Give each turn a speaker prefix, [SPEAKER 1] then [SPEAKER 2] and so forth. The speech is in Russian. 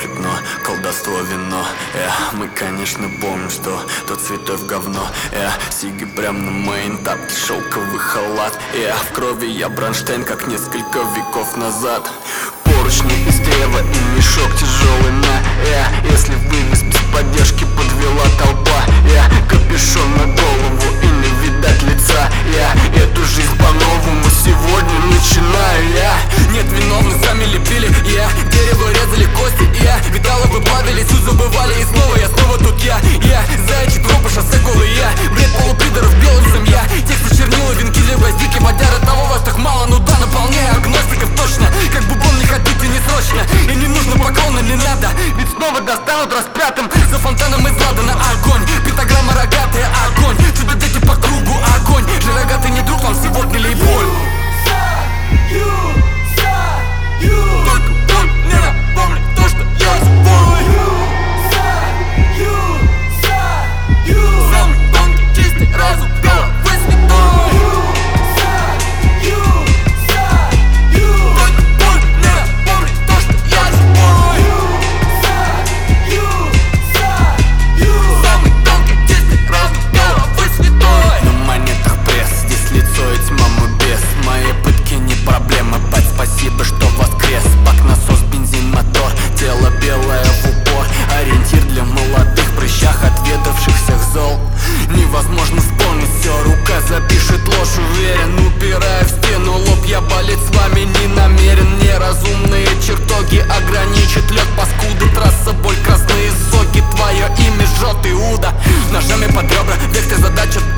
[SPEAKER 1] рокет, но колдовство вино. Мы, конечно, помним, что тот цветов говно. Сиги прям на мейн, тапки, шелковый халат. В крови я Бронштейн, как несколько веков назад. Поручни из древа и мешок тяжелый на если вывез без поддержки, подвела толпа. Капюшон на голову и не видать лица. Эту жизнь по-новому сегодня начинаю. Нет виновных, сами лепили. Дерево резали кости. Металлы выплавили, суть забывали. И снова я, снова тут я. Заячий труп по шоссе голый я. Бред полупидоров, белым семья. Тексты чернила, венки для гвоздики. Водяры того вас так мало, ну да, наполняю агностиков точно. Как бубон не хотите, не срочно. И не нужно поклона, не надо. Ведь снова достанут распятым. За фонтаном из ладана огонь. Пентаграмма рогатая, огонь. Чудо-дети по кругу, огонь. Рогатый не друг, вам сегодня лей боль. Только боль не напомнит то, что я свой. Самый тонкий, чистый разум, головы святой. Только боль не напомнит то, что я свой. Самый тонкий, чистый разум, головы святой. На монетах пресс, здесь лицо и тьма, мой бес. Мои пытки не проблема, бать, спасибо, что воскрес. Бак, насос, бензин, мотор, тело белое в упор. Ориентир для молодых, прыщах, отведавших всех зол. Невозможно вспомнить все, рука запишет ложь. Уверен, упирая в стену лоб, я болеть с вами не намерен. Неразумные чертоги ограничит лед, паскуды. Трасса, боль, красные соки, твое имя жжет Иуда. Ножами под ребра, вектор задача